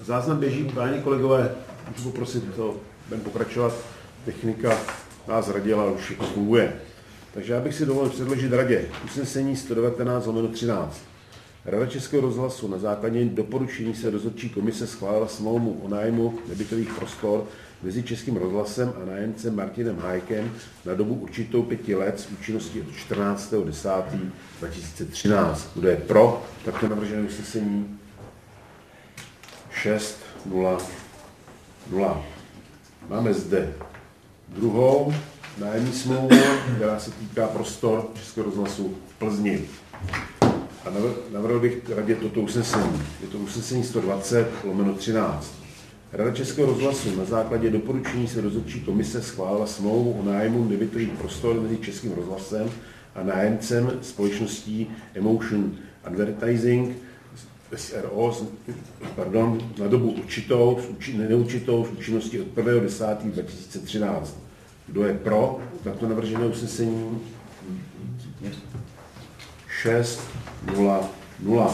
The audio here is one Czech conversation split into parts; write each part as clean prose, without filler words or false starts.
Záznam běží, páni kolegové, můžu poprosit, budeme pokračovat, technika nás radila, už všechno funguje. Takže já bych si dovolil předložit radě usnesení 119/13. Rada Českého rozhlasu na základě doporučení se dozorčí komise schválila smlouvu o nájmu nebytových prostor mezi Českým rozhlasem a nájemcem Martinem Hájkem na dobu určitou 5 let s účinností od 14.10.2013. Kdo je pro takto navržené usnesení? 6-0-0. Máme zde druhou nájemní smlouvu, která se týká prostor Českého rozhlasu v Plzni. A navrhl bych radě toto usnesení. Je to usnesení 120/13. Rada Českého rozhlasu na základě doporučení se dozorčí komise schválila smlouvu o nájmu nebytových prostor mezi Českým rozhlasem a nájemcem společností Emotion Advertising SRO na dobu určitou, neurčitou v účinnosti od 1.10.2013. Kdo je pro takto navržené usnesení? 6-0-0.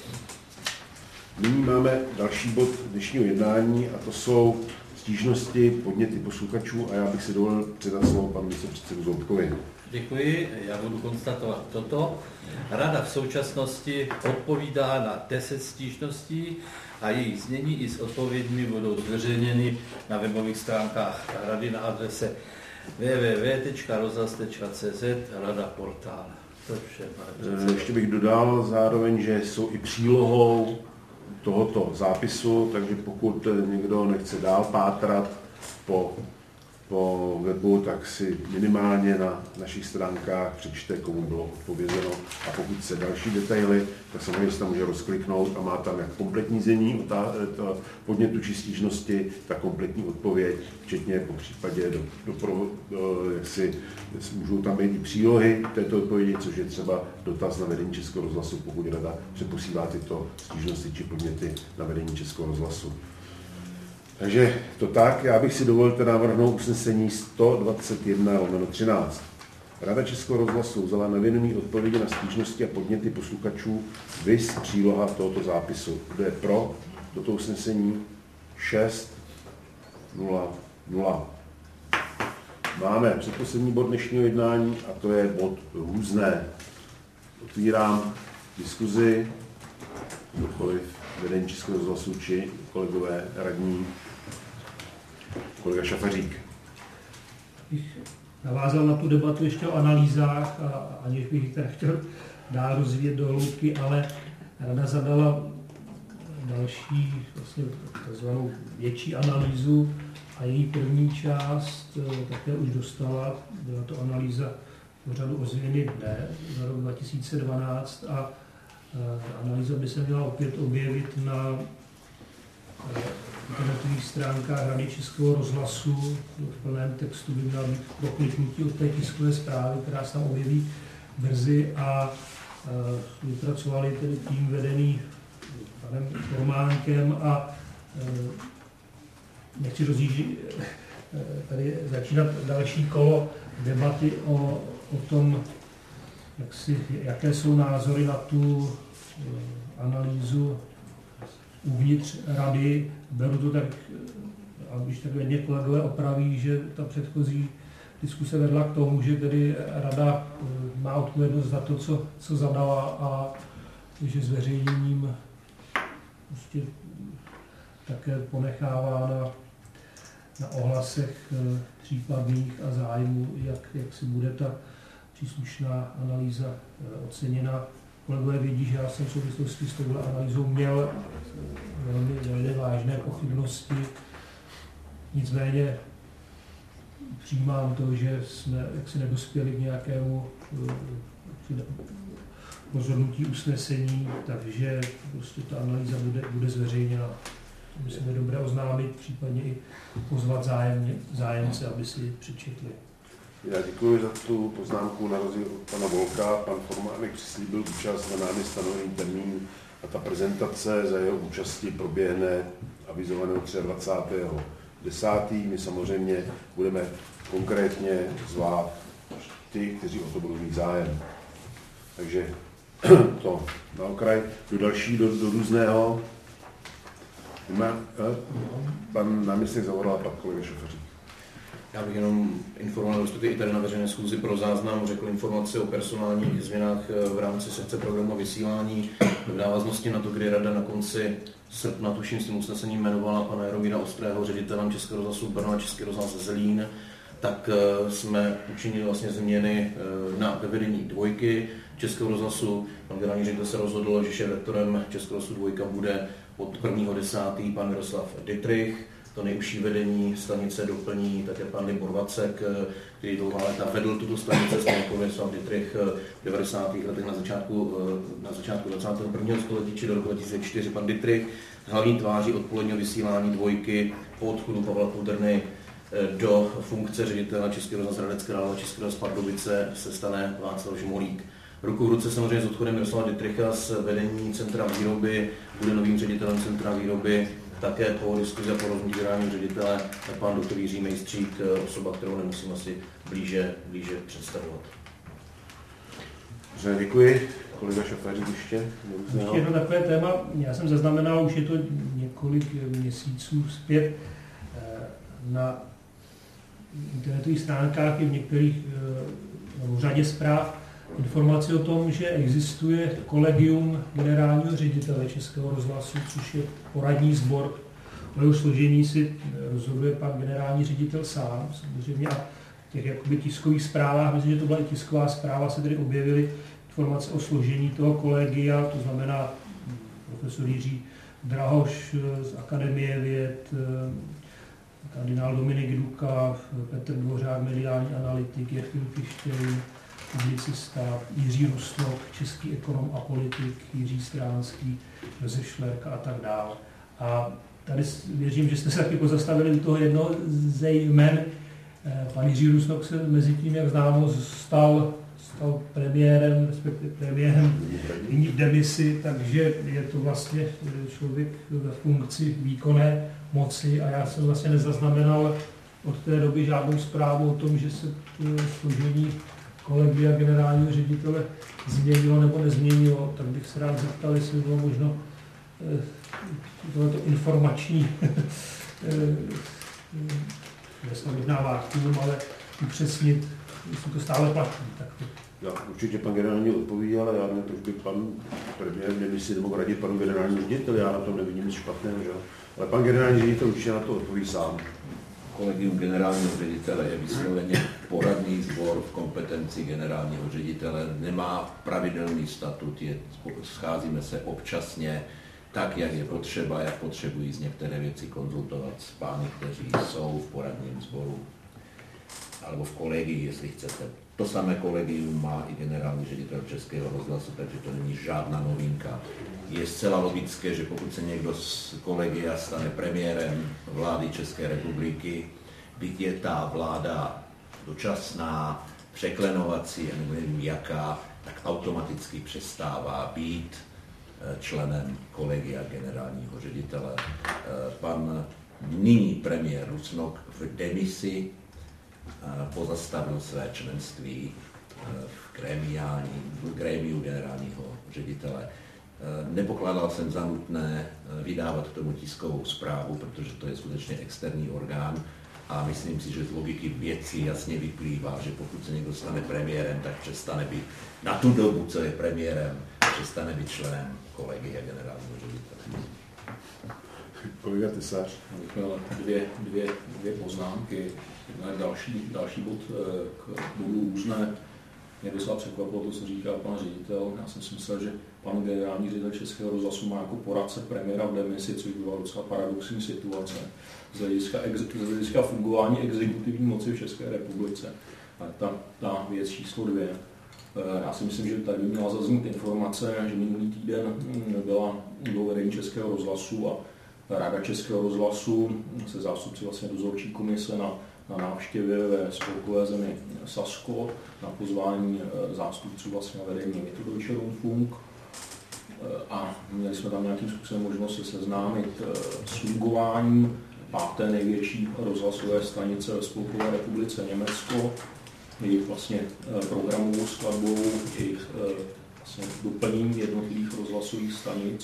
Nyní máme další bod dnešního jednání a to jsou stížnosti, podněty posluchačů a já bych si dovolil předat slovo panu místopředsedu Zoubkovi. Děkuji, já budu konstatovat toto. Rada v současnosti odpovídá na 10 stížností a jejich znění i s odpověďmi budou zveřejněny na webových stránkách Rady na adrese www.rozhlas.cz Rada portál. To vše, ještě bych dodal zároveň, že jsou i přílohou tohoto zápisu, takže pokud někdo nechce dál pátrat po webu, tak si minimálně na našich stránkách přečte, komu bylo odpovězeno. A pokud se další detaily, tak samozřejmě se tam může rozkliknout a má tam jak kompletní znění podnětu či stížnosti, tak kompletní odpověď, včetně po případě můžou tam být i přílohy této odpovědi, což je třeba dotaz na vedení Českého rozhlasu, pokud rada přeposílá tyto stížnosti či podněty na vedení Českého rozhlasu. Takže to tak, já bych si dovolil navrhnout usnesení 121/13. Rada Českého rozhlasu vzala na vědomí odpovědi na stížnosti a podněty posluchačů viz příloha tohoto zápisu. Kdo je pro toto usnesení? 6-0-0. Máme předposlední bod dnešního jednání a to je bod různé. Otvírám diskuzi, kdokoliv vedení Českého rozhlasu či kolegové radní. Kolega Šafařík. Bych navázal na tu debatu ještě o analýzách, aniž bych to chtěl dál rozvíjet do hloubky, ale rada zadala další, vlastně takzvanou větší analýzu a její první část také už dostala. Byla to analýza pořadu o změny dne za rok 2012 a analýza by se měla opět objevit na internetových stránkách Rady Českého rozhlasu. V plném textu by měla být prokliknutí od té tiskové zprávy, která se tam objeví brzy a vypracovali tedy tým vedený panem Formánkem a nechci rozjíždět, tady začínat další kolo debaty o tom, jaké jsou názory na tu analýzu uvnitř rady. Beru to tak, a když tak jedně kolegové opraví, že ta předchozí diskuse vedla k tomu, že tedy rada má odpovědnost za to, co zadala a že zveřejněním prostě také ponechává na ohlasech případných a zájmu, jak si bude ta příslušná analýza oceněna. Kolegové vědí, že já jsem v souvislosti s touhle analýzou měl velmi vážné pochybnosti. Nicméně přijímám to, že jsme jaksi nedospěli k nějakému rozhodnutí usnesení, takže prostě ta analýza bude zveřejněna. Myslím, je dobré oznámit, případně i pozvat zájemce, aby si ji přečetli. Já děkuji za tu poznámku na rozdíl od pana Volka. Pan Formánek přislíbil účast na námi stanovený termín a ta prezentace za jeho účasti proběhne avizovaného 23.10. My samozřejmě budeme konkrétně zvát ty, kteří o to budou mít zájem. Takže to na okraj. Do různého. Pan náměstek Zavorala, pan kolega Šofařík. Já bych jenom informoval, respektive i tady na veřejné schůzi pro záznam řekl informaci o personálních změnách v rámci sekce programu vysílání v návaznosti na to, kdy Rada na konci srpna, tuším s tím usnesením, jmenovala pana Jaromíra Ostrého ředitelem Českého rozhlasu Brno a Český rozhlas Zlín, tak jsme učinili vlastně změny ve vedení dvojky Českého rozhlasu. Pan generální ředitel se rozhodl, že šéfredaktorem Českého rozhlasu dvojka bude od 1.10. pan Miroslav Dittrich. To nejužší vedení stanice doplní také pan Libor Vacek, který dlouhá léta vedl tuto stanici, stejně jako Miroslav Dittrich v 90. letech na začátku 21. století, či do roku 2004 pan Dittrich, hlavní tváří odpoledního vysílání dvojky po odchodu Pavla Kudrny do funkce ředitele Českého rozhlasu Hradecké Králové Českého rozhlasu Pardubice se stane Václav Žmolík. Ruku v ruce samozřejmě s odchodem Miroslava Dittricha z vedení centra výroby bude novým ředitelem centra výroby také po diskuzi a po rozhodnutí ředitele pan doktor Jiří Mejstřík, osoba, kterou nemusím asi blíže představovat. Dobře, děkuji. Kolega Šofařík ještě? Ještě jedno takové téma, já jsem zaznamenal, už je to několik měsíců zpět, na internetových stránkách i v některých v řadě zpráv informace o tom, že existuje kolegium generálního ředitele Českého rozhlasu, což je poradní sbor. O jeho složení si rozhoduje pan generální ředitel sám, samozřejmě, a v těch jakoby tiskových zprávách, myslím, že to byla i tisková zpráva, se tedy objevily informace o složení toho kolegia, to znamená profesor Jiří Drahoš z Akademie věd, kardinál Dominik Duka, Petr Dvořák, mediální analytik, Jirkin Pištěj, publicista, Jiří Rusnok, český ekonom a politik, Jiří Stránský, Josef Šlerka a tak dále. A tady věřím, že jste se taky pozastavili u toho jednoho ze jmen. Pan Jiří Rusnok se mezi tím, jak známo, stal premiérem, respektive premiérem nyní v demisi, takže je to vlastně člověk ve funkci výkonné moci a já jsem vlastně nezaznamenal od té doby žádnou zprávu o tom, že se složení kolegia generálního ředitele změnilo nebo nezměnilo, tak bych se rád zeptal, jestli bylo možno tohleto informační možná vákuum, ale upřesnit, jestli to stále platí. Tak to. Já určitě pan generální odpoví, ale já nevím, to by pan premiér demisi mohl radit panu generálnímu řediteli, já na tom nevidím nic špatného, že? Ale pan generální ředitel určitě na to odpoví sám. Kolegium generálního ředitele je vysloveně poradný sbor v kompetenci generálního ředitele, nemá pravidelný statut, scházíme se občasně tak, jak je potřeba, jak potřebují z některé věci konzultovat s pány, kteří jsou v poradním sboru, alebo v kolegii, jestli chcete. To samé kolegium má i generální ředitel Českého rozhlasu, takže to není žádná novinka. Je zcela logické, že pokud se někdo z kolegia stane premiérem vlády České republiky, byť je ta vláda dočasná, překlenovací, nebo nevím jaká, tak automaticky přestává být členem kolegia generálního ředitele. Pan nyní premiér Rusnok v demisi pozastavil své členství v grémiu generálního ředitele. Nepokládal jsem za nutné vydávat k tomu tiskovou zprávu, protože to je skutečně externí orgán a myslím si, že z logiky věci jasně vyplývá, že pokud se někdo stane premiérem, tak přestane být na tu dobu, co je premiérem, přestane být členem kolegia generálního ředitele. Kolega Tesař. Bych měl dvě poznámky. Další bod k bodu různé. Mě docela překvapilo to, co říkal pan ředitel. Já jsem si myslel, že pan generální ředitel Českého rozhlasu má jako poradce premiéra v demisi, což byla docela paradoxní situace z hlediska fungování exekutivní moci v České republice. A ta věc číslo 2. Já si myslím, že tady by měla zaznít informace, že minulý týden bylo vedení Českého rozhlasu a Rada Českého rozhlasu se zástupci vlastně dozorčí komise na návštěvě ve spolkové zemi Sasko na pozvání zástupců vlastně vedení Mitteldeutscher Rundfunk a měli jsme tam nějakým způsobem možnost se seznámit s fungováním 5. největší rozhlasové stanice ve Spolkové republice Německo, jejich vlastně programovou skladbou, jejich vlastně doplněním jednotlivých rozhlasových stanic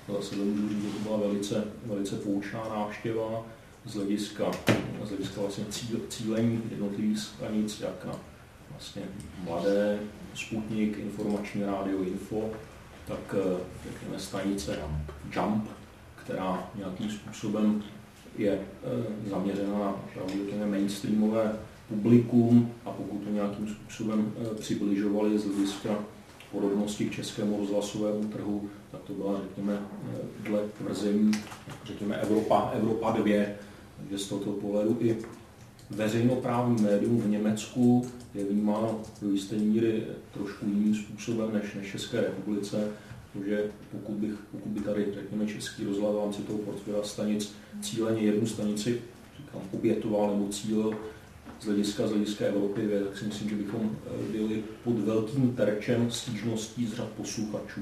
Zase můžu říct, že to byla velice poučná návštěva z hlediska vlastně cílení jednotlivých stanic, jak na vlastně mladé, Sputnik, informační rádio Info, tak řekněme stanice Jump, která nějakým způsobem je zaměřena na řekněme mainstreamové publikum, a pokud to nějakým způsobem přibližovali z hlediska podobnosti k českému rozhlasovému trhu, tak to byla, řekněme, dle tvrzení, řekněme, Evropa 2, takže z tohoto pohledu i veřejnoprávní médium v Německu je vnímáno do jisté míry trošku jiným způsobem než v České republice, protože pokud by tady, řekněme, Český rozhlas v rámci toho portfolia stanic cíleně jednu stanici, říkám, obětoval nebo cílil z hlediska Evropy 2, tak si myslím, že bychom byli pod velkým terčem stížností z řad posluchačů.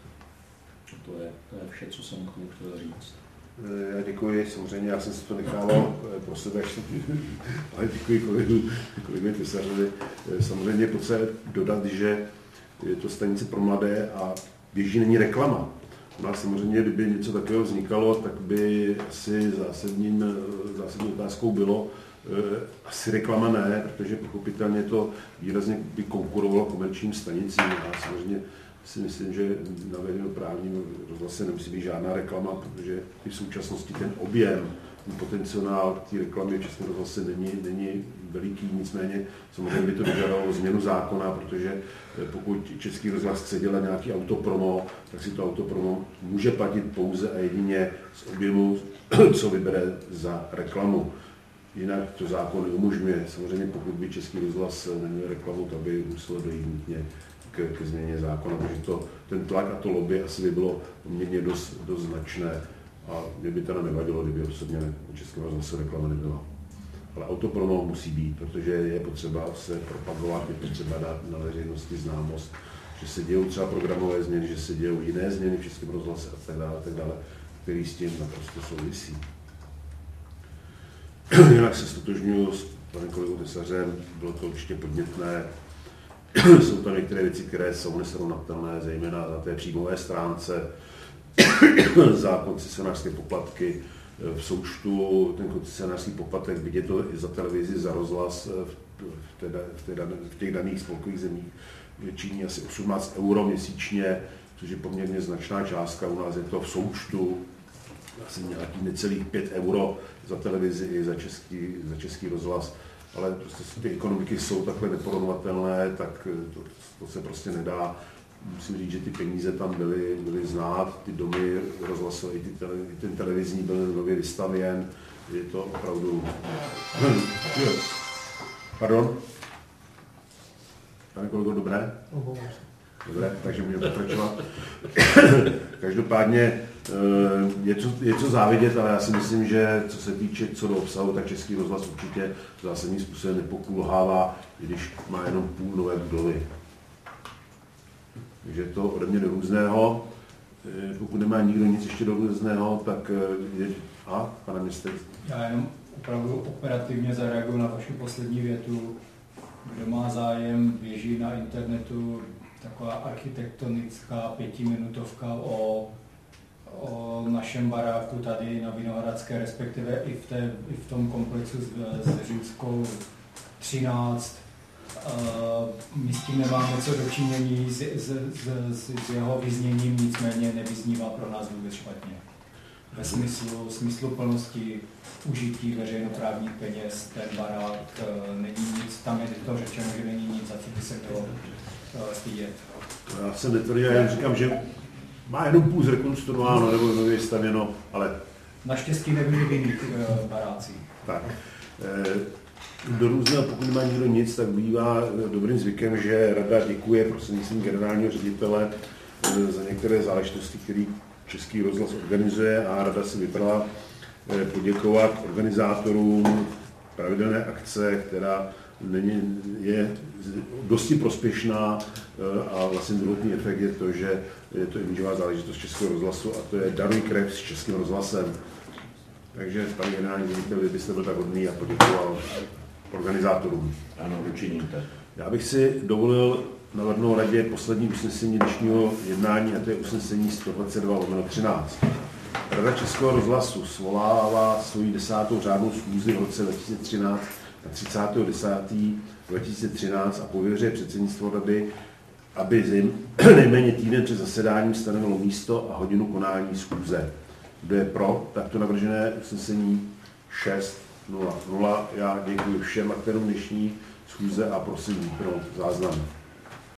To je vše, co jsem k tomu chtěl říct. Já děkuji, samozřejmě já jsem si to nechával pro sebe, ale děkuji kolegovi Tesařovi. Samozřejmě je potřeba dodat, že je to stanice pro mladé a běží není reklama. U nás samozřejmě, kdyby něco takového vznikalo, tak by asi zásadní otázkou bylo, asi reklama ne, protože pochopitelně to výrazně by konkurovalo komerčním stanicím. A samozřejmě si myslím, že na veřejnoprávním rozhlase nemusí být žádná reklama, protože i v současnosti ten objem, ten potenciál té reklamy v Českém rozhlase není veliký, nicméně samozřejmě by to vyžadovalo změnu zákona, protože pokud Český rozhlas chce dělat nějaký autopromo, tak si to autopromo může platit pouze a jedině z objemu, co vybere za reklamu. Jinak to zákon neumožňuje. Samozřejmě pokud by Český rozhlas neměl reklamu, tak by muselo dojít nutně ke změně zákona, protože ten tlak a to lobby asi by bylo poměrně dost značné a mě by teda nevadilo, kdyby osobně u Českého rozhlasu reklama nebyla. Ale autopromo musí být, protože je potřeba se propagovat, je potřeba dát na veřejnosti známost, že se dějou třeba programové změny, že se dějou jiné změny v Českém rozhlase a tak dále, který s tím naprosto souvisí. Jinak se stotožňuji s panem kolegou Tesařem, bylo to určitě podnětné. Jsou tam některé věci, které jsou nesrovnatelné, zejména na té příjmové stránce. Za koncesionářské poplatky v součtu, ten koncesionářský poplatek, vidět to i za televizi, za rozhlas v těch daných spolkových zemích, činí asi 18 € měsíčně, což je poměrně značná částka. U nás je to v součtu asi nějaký necelých 5 € za televizi i za český rozhlas. Ale prostě ty ekonomiky jsou takhle neporovnatelné, tak to se prostě nedá. Musím říct, že ty peníze tam byly znát, ty domy rozhlasové, i ten televizní byl nově vystavěn. Je to opravdu... Pardon? Pane kolego, dobré? Dobré, takže můžeme pokračovat. Každopádně je co závidět, ale já si myslím, že co se týče co do obsahu, tak Český rozhlas určitě zásadním způsobem nepokulhává, když má jenom půl nové budovy. Takže to ode mě do různého. Pokud nemá nikdo nic ještě do různého, tak je... pane ministře. Já jenom opravdu operativně zareaguju na vaši poslední větu. Kdo má zájem, běží na internetu taková architektonická 5minutovka o našem baráku tady na Vinohradské, respektive i v tom komplexu s Římskou 13. My s tím nemáme co dočinění s jeho vyzněním, nicméně nevyznívá pro nás vůbec špatně. Ve smyslu plnosti užití veřejnoprávních peněz, ten barák není nic, tam je to řečeno, že není nic, za co by se bylo stydět. Já jsem netvrdil, já říkám, že má jenom půl zrekonstruováno nebo nově stavěno, ale... Naštěstí nebyli v jiných barácích. Tak. Do různého, pokud nemá nikdo nic, tak bývá dobrým zvykem, že rada děkuje prostřednictvím generálního ředitele za některé záležitosti, které Český rozhlas organizuje, a rada si vybrala poděkovat organizátorům pravidelné akce, která je dosti prospěšná, a vlastně druhotný efekt je to, že je to imidžová záležitost Českého rozhlasu, a to je Daruj krev s Českým rozhlasem. Takže, paní generální ředitel, byste byl tak hodný a poděkoval organizátorům. Ano, učiním tak. Já bych si dovolil navrhnout radě poslední usnesení dnešního jednání, a to je usnesení 122/13. Rada Českého rozhlasu svolává svoji 10. řádnou schůzi v roce 2013 na 30.10.2013 a pověřuje předsednictvo rady, aby nejméně týden před zasedáním stanovilo místo a hodinu konání schůze. Kdo je pro takto navržené usnesení 6:00? Já děkuji všem aktérům dnešní schůze a prosím pro záznam.